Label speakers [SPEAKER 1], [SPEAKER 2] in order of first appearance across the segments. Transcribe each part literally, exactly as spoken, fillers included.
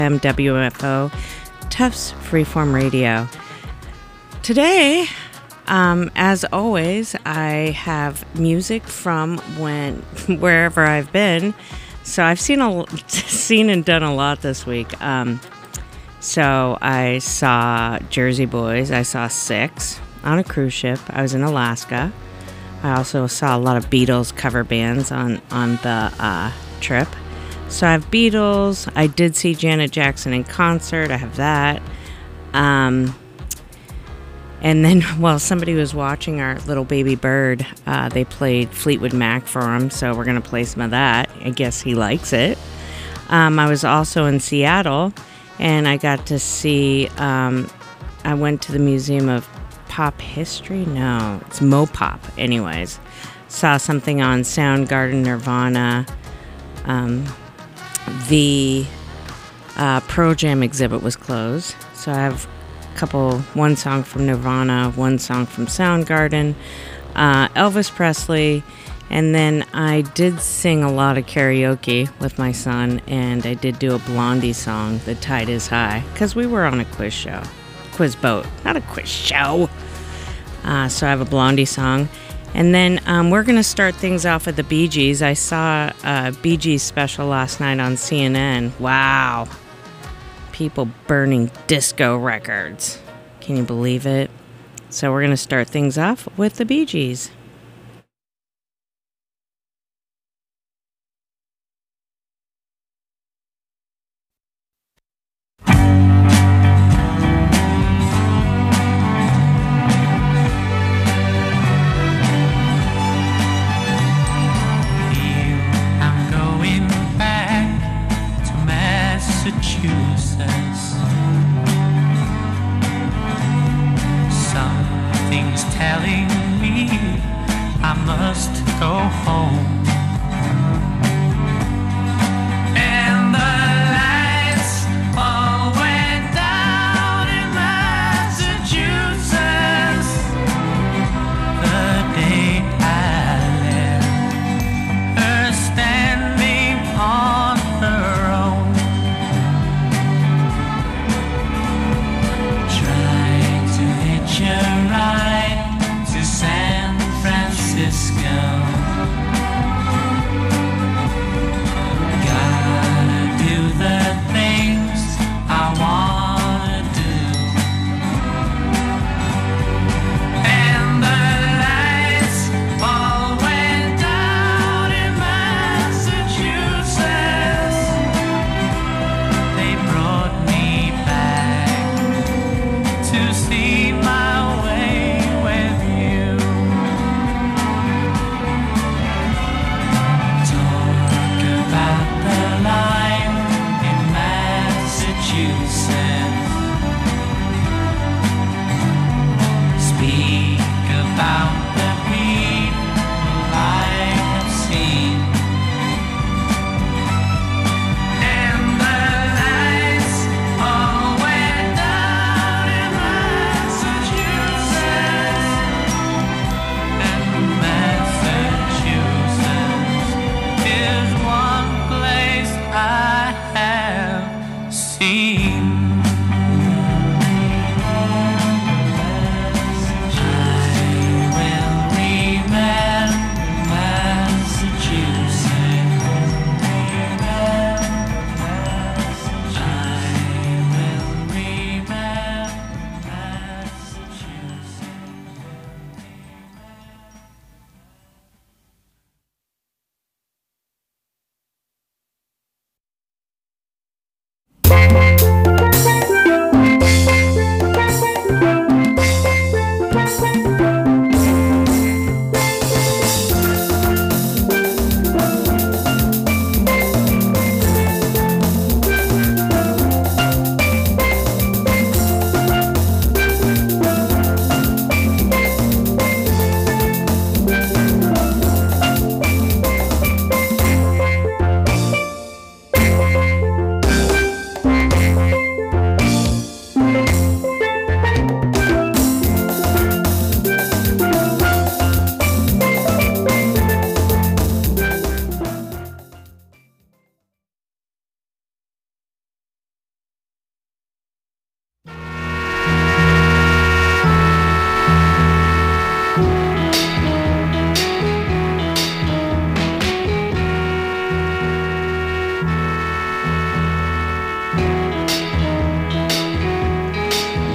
[SPEAKER 1] M W F O, Tufts Freeform Radio. Today, um, as always, I have music from when wherever I've been. So I've seen a seen and done a lot this week. Um, so I saw Jersey Boys. I saw Six on a cruise ship. I was in Alaska. I also saw a lot of Beatles cover bands on on the uh, trip. So I have Beatles. I did see Janet Jackson in concert. I have that. Um, and then, well, somebody was watching our little baby bird. Uh, they played Fleetwood Mac for him, so we're going to play some of that. I guess he likes it. Um, I was also in Seattle, and I got to see, um, I went to the Museum of Pop History. No, it's Mopop. Anyways, saw something on Soundgarden, Nirvana. Um... The uh, Pearl Jam exhibit was closed, so I have a couple, one song from Nirvana, one song from Soundgarden, uh, Elvis Presley, and then I did sing a lot of karaoke with my son, and I did do a Blondie song, The Tide is High, because we were on a quiz show, quiz boat, not a quiz show. Uh, so I have a Blondie song. And then um, we're going to start things off with the Bee Gees. I saw a Bee Gees special last night on C N N. Wow. People burning disco records. Can you believe it? So we're going to start things off with the Bee Gees.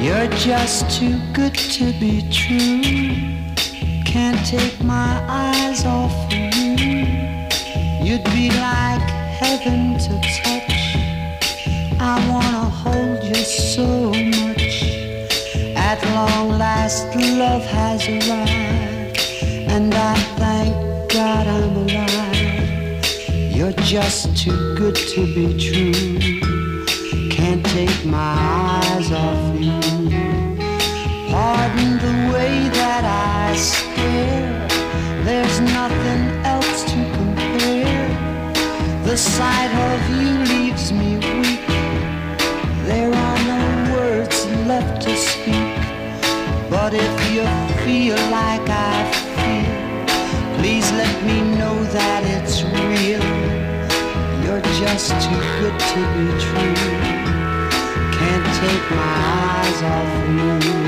[SPEAKER 2] You're just too good to be true. Can't take my eyes off of you. You'd be like heaven to touch. I wanna hold you so much. At long last love has arrived, and I thank God I'm alive. You're just too good to be true. Can't take my eyes off you. Pardon the way that I stare. There's nothing else to compare. The sight of you leaves me weak. There are no words left to speak. But if you feel like I feel, please let me know that it's real. You're just too good to be true. Can't take my eyes off you.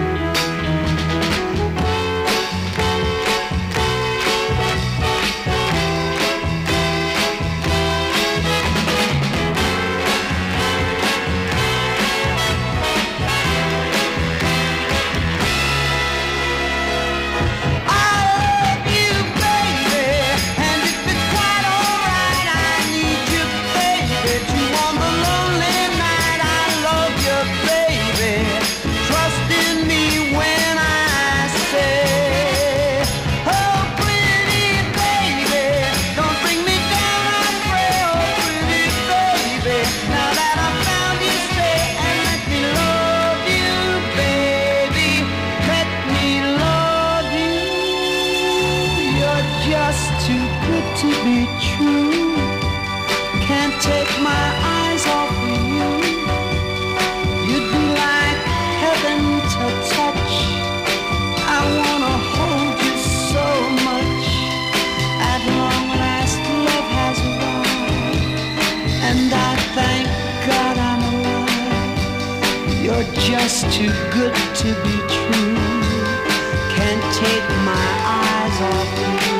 [SPEAKER 2] Just too good to be true. Can't take my eyes off you.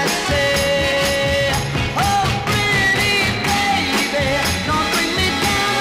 [SPEAKER 2] Down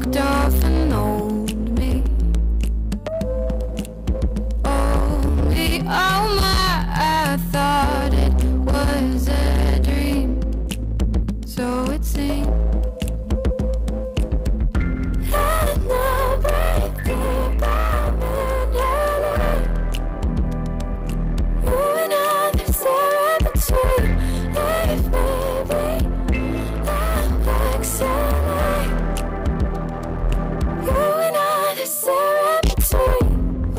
[SPEAKER 3] walked off and old me. Oh me, oh my, I thought it was a dream. So it seemed. And now break deep, I'm in L A. You and I, there's there in between. Leave me be, I'm like sunlight. You and I, there's there in between.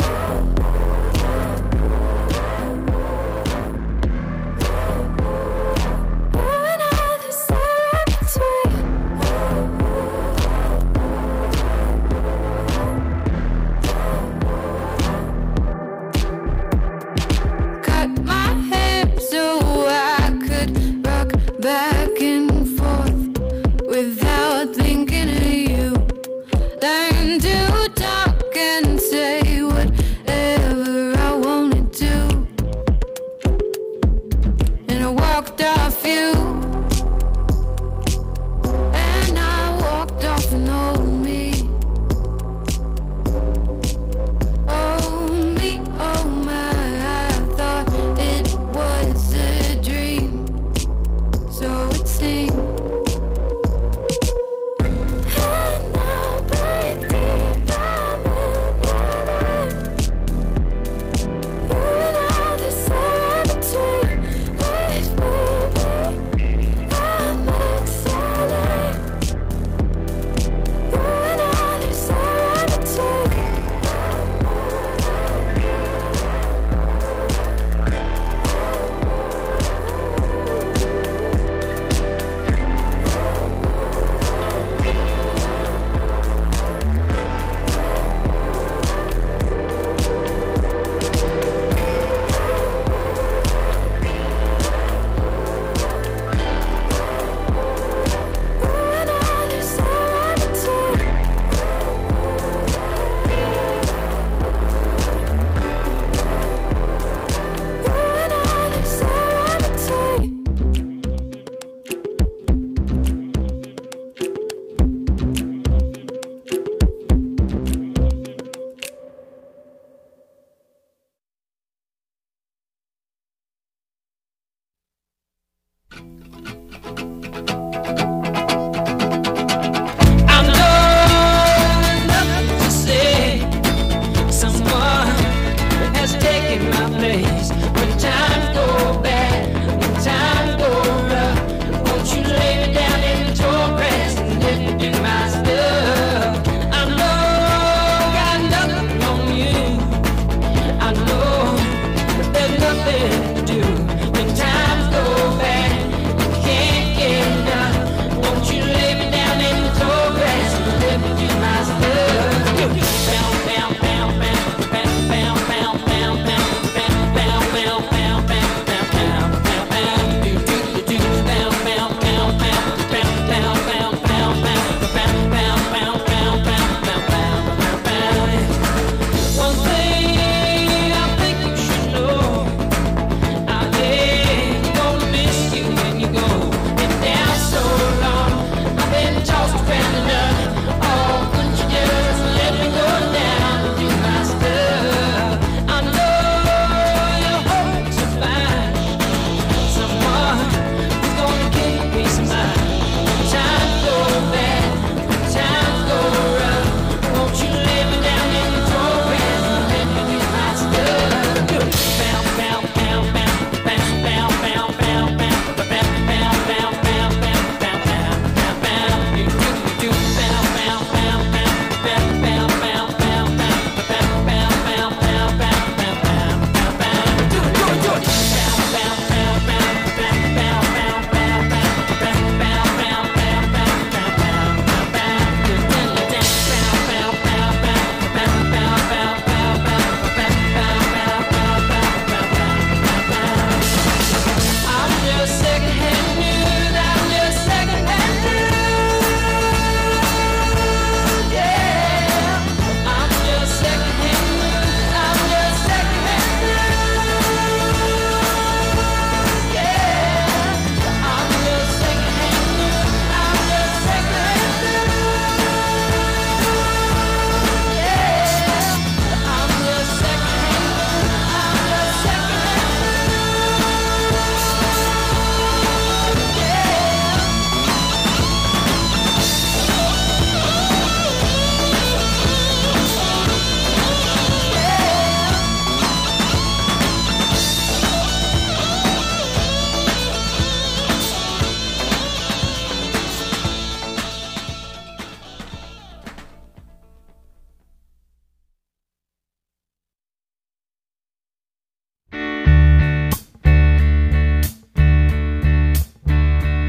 [SPEAKER 3] Back and forth without thinking of you. Learn to talk and say whatever I wanted to. And I walked off you. And I walked off and old me. Oh me, oh my, I thought it was a dream. So it seemed. And now break deep, I'm in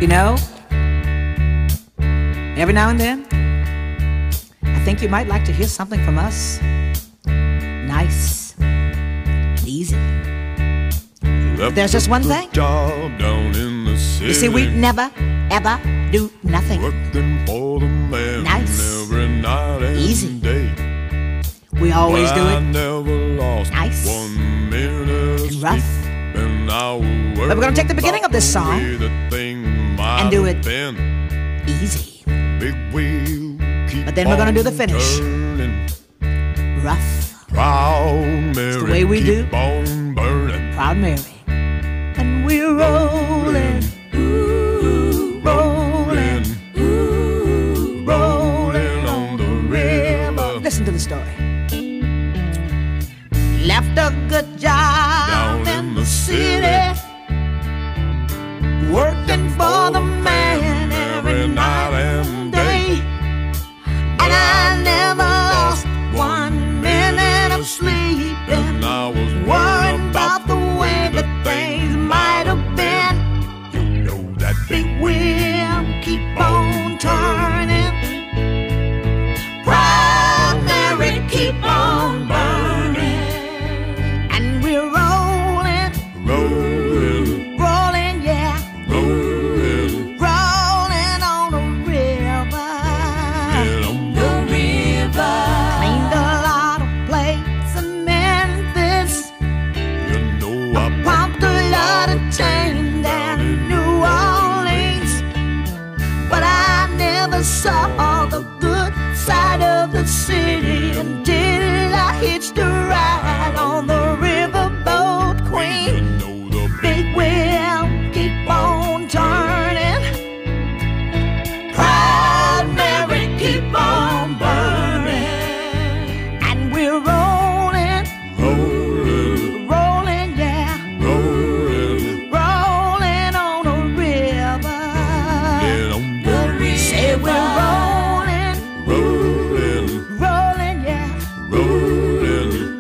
[SPEAKER 4] You know, every now and then, I think you might like to hear something from us. Nice, easy. But there's just one thing.
[SPEAKER 5] Job down in the city.
[SPEAKER 4] You see, we never, ever do nothing.
[SPEAKER 5] Working for the man
[SPEAKER 4] nice,
[SPEAKER 5] every night and
[SPEAKER 4] easy.
[SPEAKER 5] Day.
[SPEAKER 4] We always
[SPEAKER 5] but
[SPEAKER 4] do it.
[SPEAKER 5] I never lost
[SPEAKER 4] nice,
[SPEAKER 5] one minute of
[SPEAKER 4] rough.
[SPEAKER 5] sleep, and I will
[SPEAKER 4] but we're gonna take the beginning of this song and do it
[SPEAKER 5] been.
[SPEAKER 4] easy.
[SPEAKER 5] Big wheel, keep
[SPEAKER 4] but then we're gonna do the finish.
[SPEAKER 5] Turning.
[SPEAKER 4] Rough.
[SPEAKER 5] Proud Mary,
[SPEAKER 4] it's the way we
[SPEAKER 5] keep
[SPEAKER 4] do.
[SPEAKER 5] On burning.
[SPEAKER 4] Proud Mary. And we're rolling, ooh, rolling, ooh, rolling on the river. Listen to the story. Left a good job
[SPEAKER 5] down in, in the city,
[SPEAKER 4] city, working for the man every night and day. And I never lost one minute of sleep, and I was worrying about the way that things might have been.
[SPEAKER 5] You know that
[SPEAKER 4] big wheel keep on turning. Proud Mary keep on burning. And we're rolling,
[SPEAKER 5] rolling,
[SPEAKER 4] rolling, yeah,
[SPEAKER 5] rolling,
[SPEAKER 4] rolling on the river.
[SPEAKER 5] Yeah, on
[SPEAKER 4] the river. Cleaned a lot of plates in Memphis.
[SPEAKER 5] You know I
[SPEAKER 4] pumped a lot of change down in New Orleans. But I never saw the good side of the city until I hitched a ride on the riverboat queen.
[SPEAKER 5] You know the
[SPEAKER 4] big wheel keep on turning. Proud Mary keep on burning. And we're rolling,
[SPEAKER 5] rolling,
[SPEAKER 4] rolling, yeah,
[SPEAKER 5] rolling,
[SPEAKER 4] rolling on the river.
[SPEAKER 5] yeah, on the river.
[SPEAKER 4] Say we're rolling,
[SPEAKER 5] rolling,
[SPEAKER 4] rolling, yeah,
[SPEAKER 5] rolling,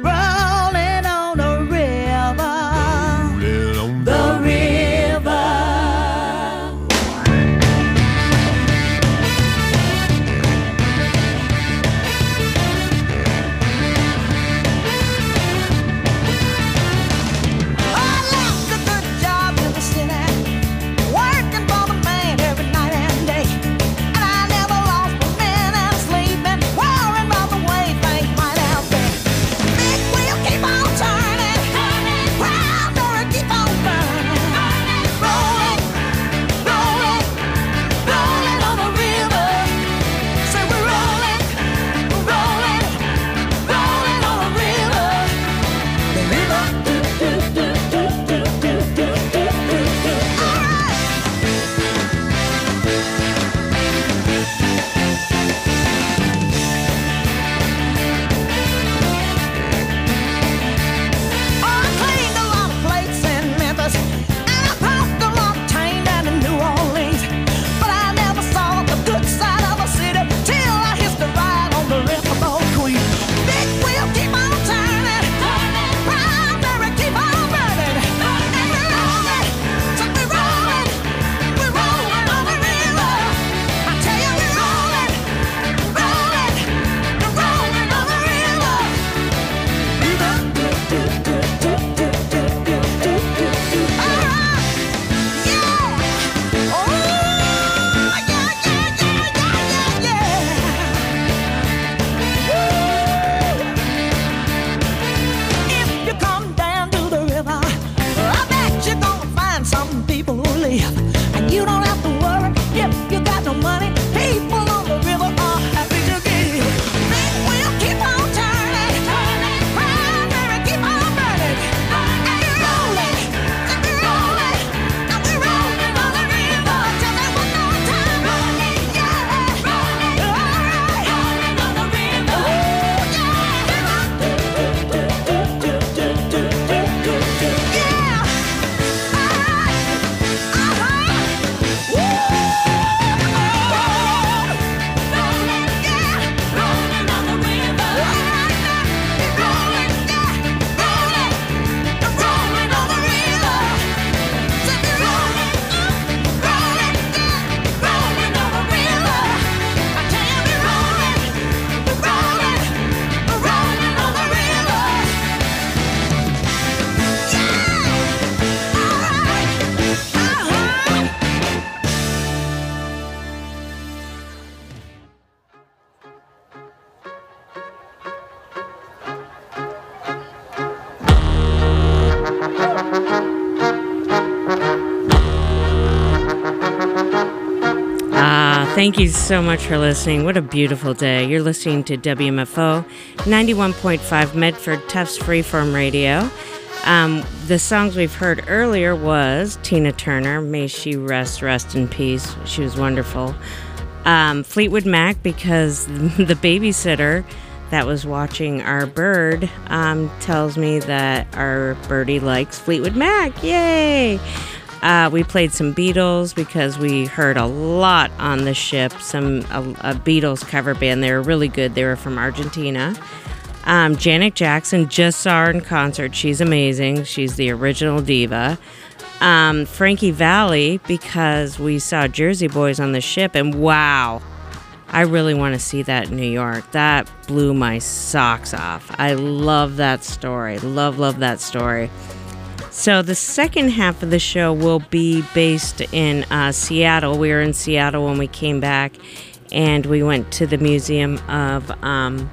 [SPEAKER 1] Thank you so much for listening. What a beautiful day. You're listening to W M F O ninety-one point five Medford Tufts Freeform Radio. Um, the songs we've heard earlier was Tina Turner, May She Rest, Rest in Peace. She was wonderful. Um, Fleetwood Mac, because the babysitter that was watching our bird um, tells me that our birdie likes Fleetwood Mac. Yay! Uh, we played some Beatles because we heard a lot on the ship. Some a, a Beatles cover band. They were really good. They were from Argentina. Um, Janet Jackson, just saw her in concert. She's amazing. She's the original diva. Um, Frankie Valli, because we saw Jersey Boys on the ship, and wow, I really want to see that in New York. That blew my socks off. I love that story. Love, love that story. So the second half of the show will be based in uh, Seattle. We were in Seattle when we came back, and we went to the Museum of, um,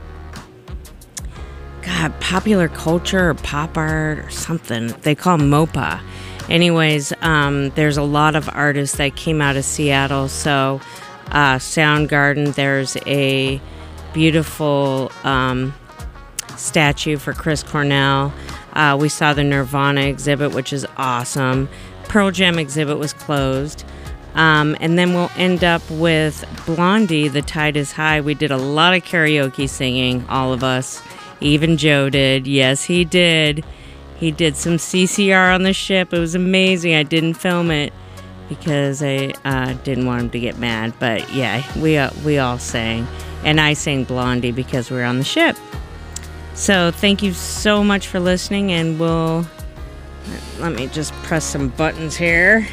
[SPEAKER 1] God, Popular Culture or Pop Art or something. They call them MOPA. Anyways, um, there's a lot of artists that came out of Seattle. So uh, Soundgarden, there's a beautiful um, statue for Chris Cornell. Uh, we saw the Nirvana exhibit, which is awesome. Pearl Jam exhibit was closed. Um, and then we'll end up with Blondie, The Tide is High. We did a lot of karaoke singing, all of us. Even Joe did. Yes, he did. He did some C C R on the ship. It was amazing. I didn't film it because I uh, didn't want him to get mad. But yeah, we, uh, we all sang. And I sang Blondie because we were on the ship. So thank you so much for listening, and we'll, let me just press some buttons here,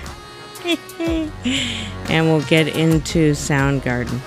[SPEAKER 1] and we'll get into Soundgarden.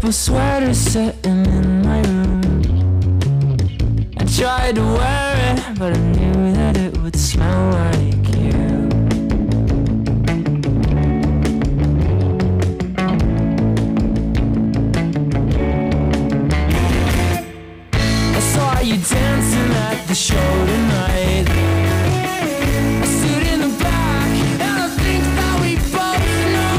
[SPEAKER 6] purple sweater sitting in my room. I tried to wear it, but I knew that it would smell like you. I saw you dancing at the show tonight. I stood in the back, and I think that we both know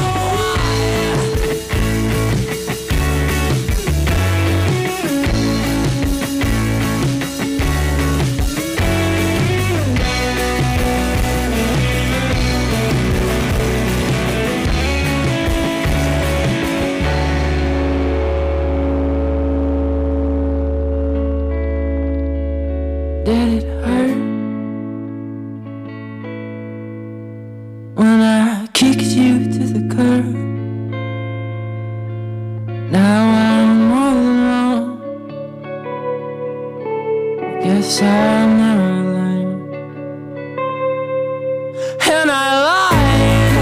[SPEAKER 6] Did it hurt when I kicked you to the curb? Now I'm all alone. Guess I'll never learn. And I lied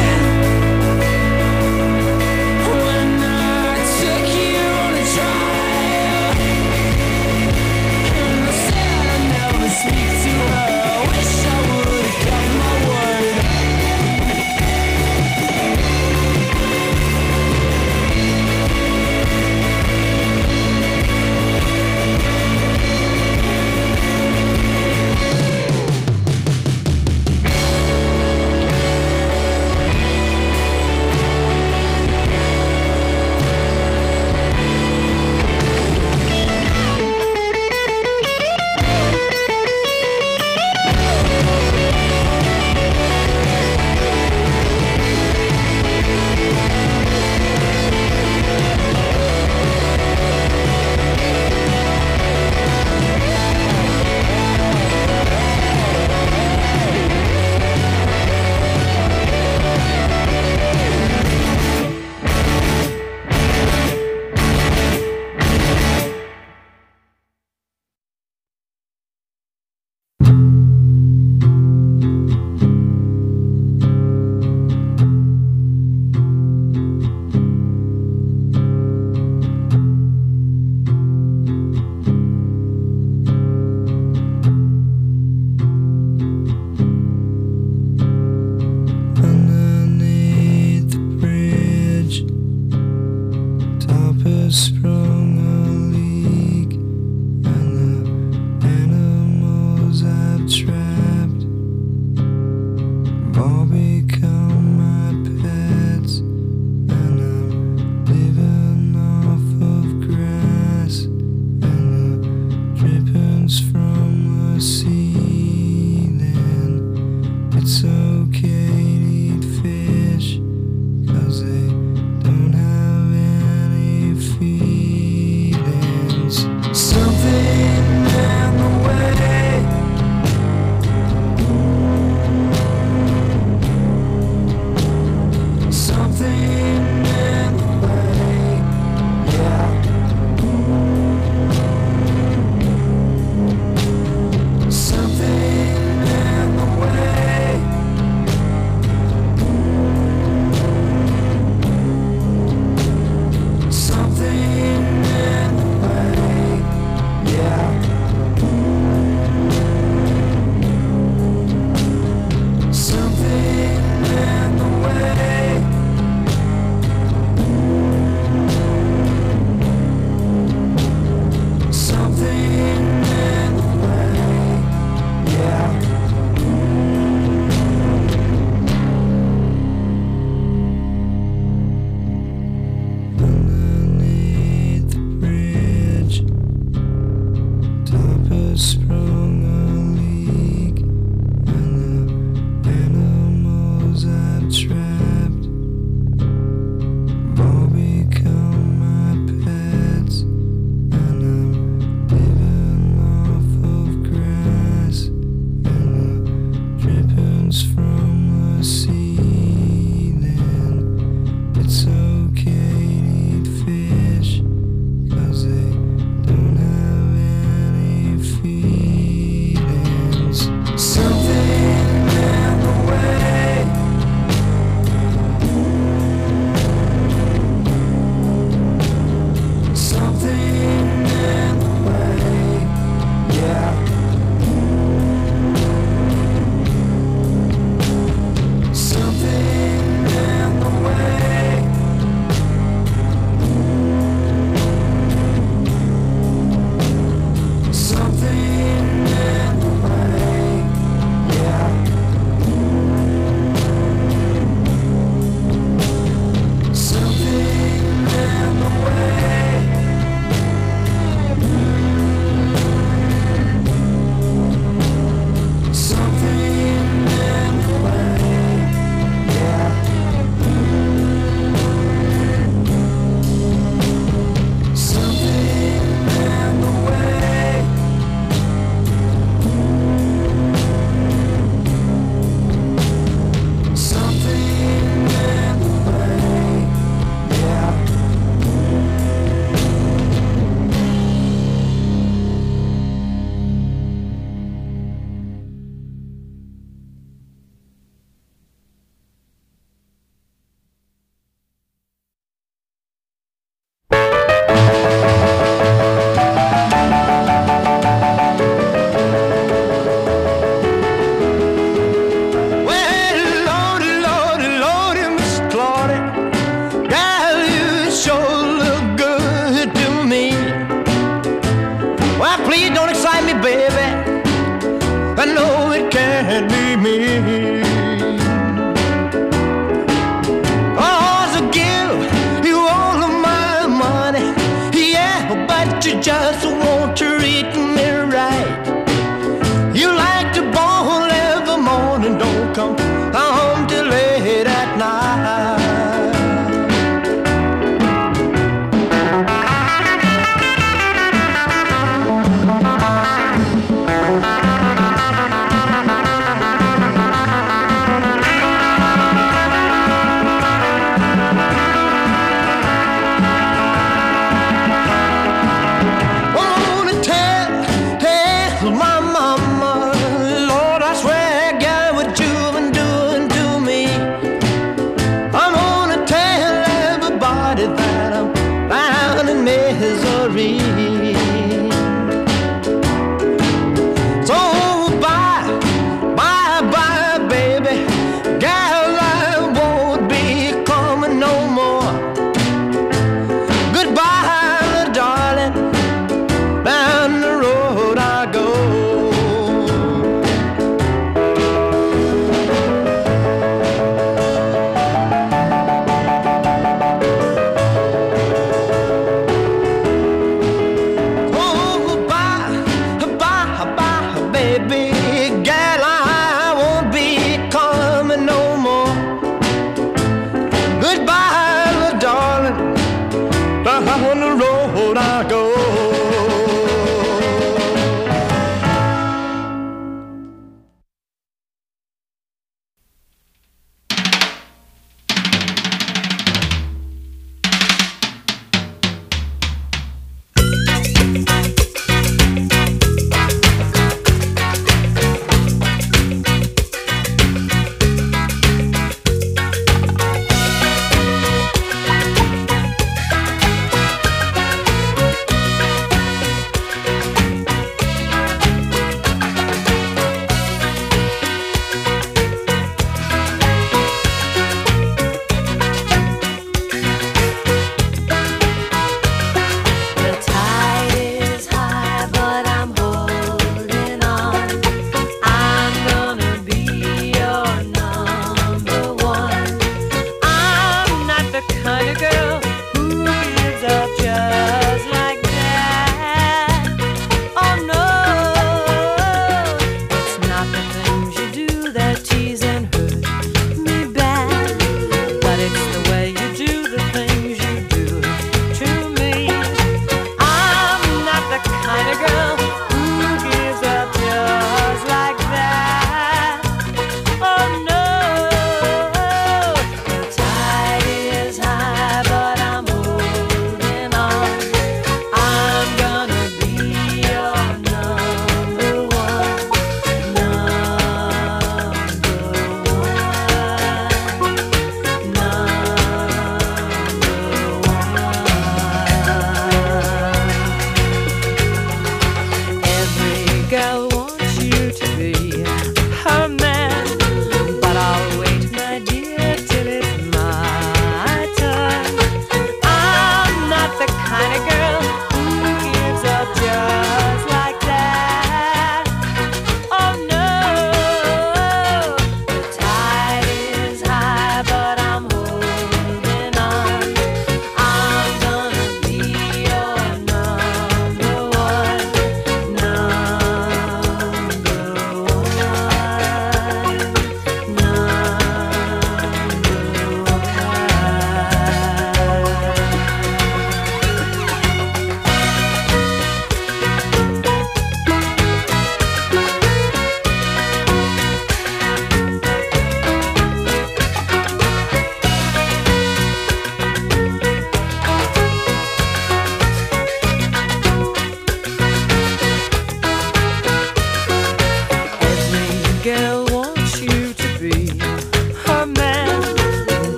[SPEAKER 6] when I took you on a drive. And I said I'd never speak to her. I wish I would've kept my word.
[SPEAKER 2] Underneath the bridge, top has sprung a leak, and the animals I've trapped have all become my pets, and I'm living off of grass and the drippings from the ceiling. It's okay to eat fish, 'cause they don't have any feelings. Something in the way, something in the way, yeah. Something in the way.
[SPEAKER 7] me. Oh, so give you all of my money, yeah, but you just won't treat me right. You like to ball every morning, don't come home till late at night. Oh,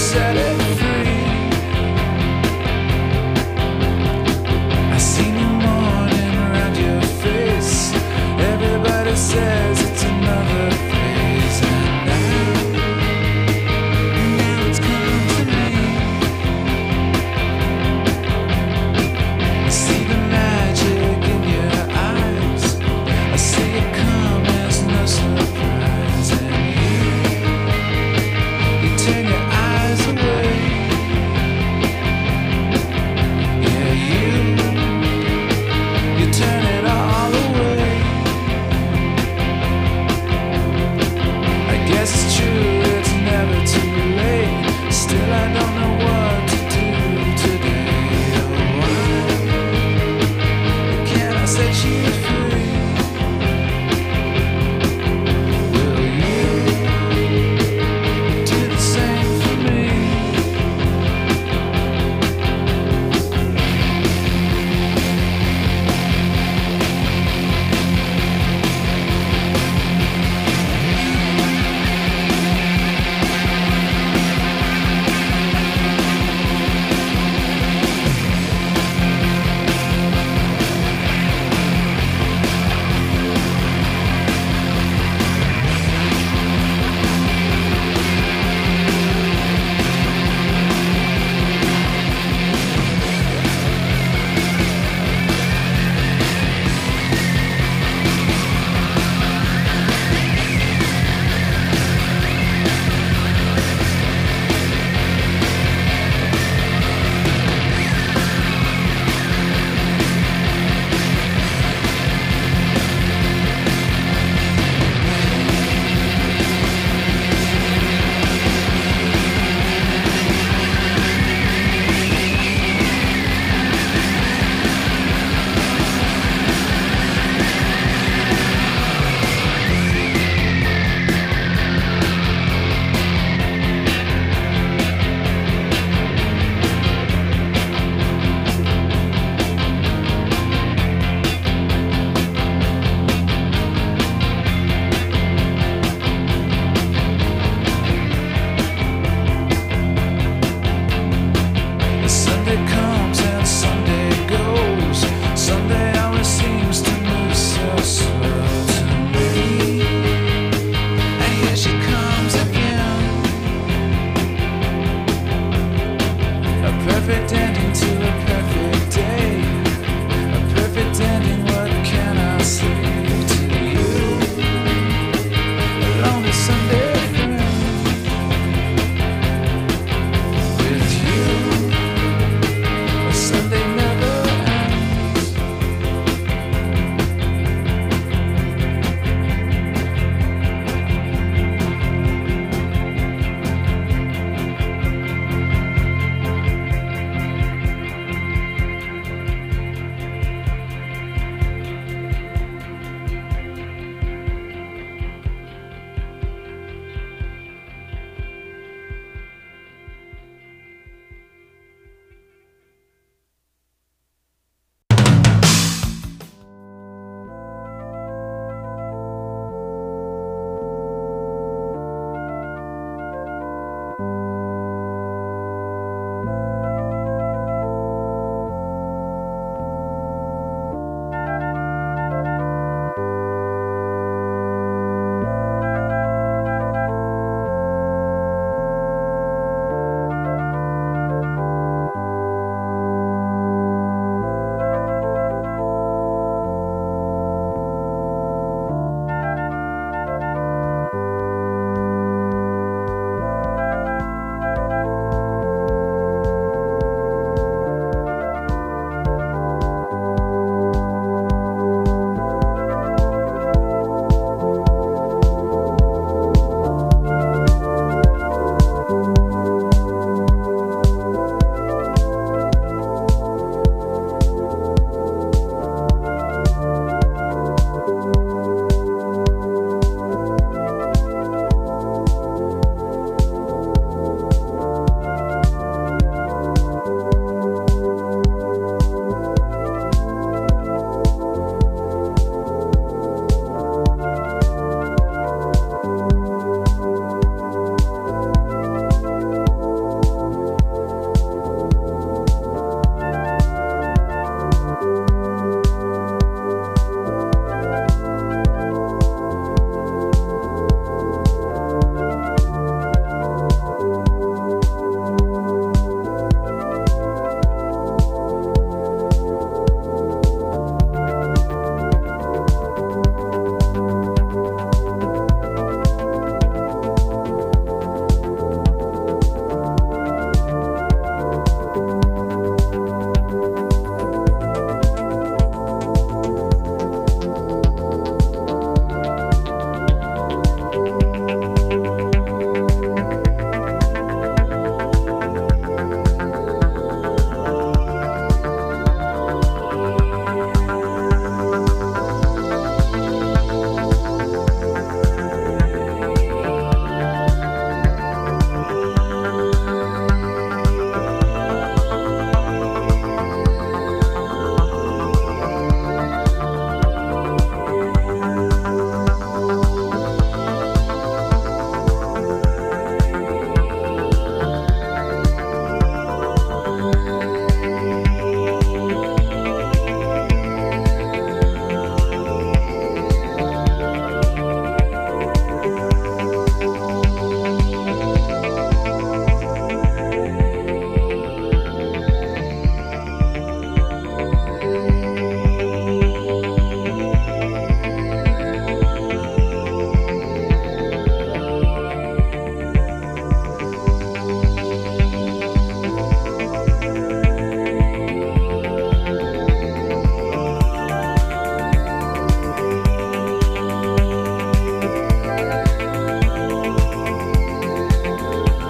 [SPEAKER 6] said it.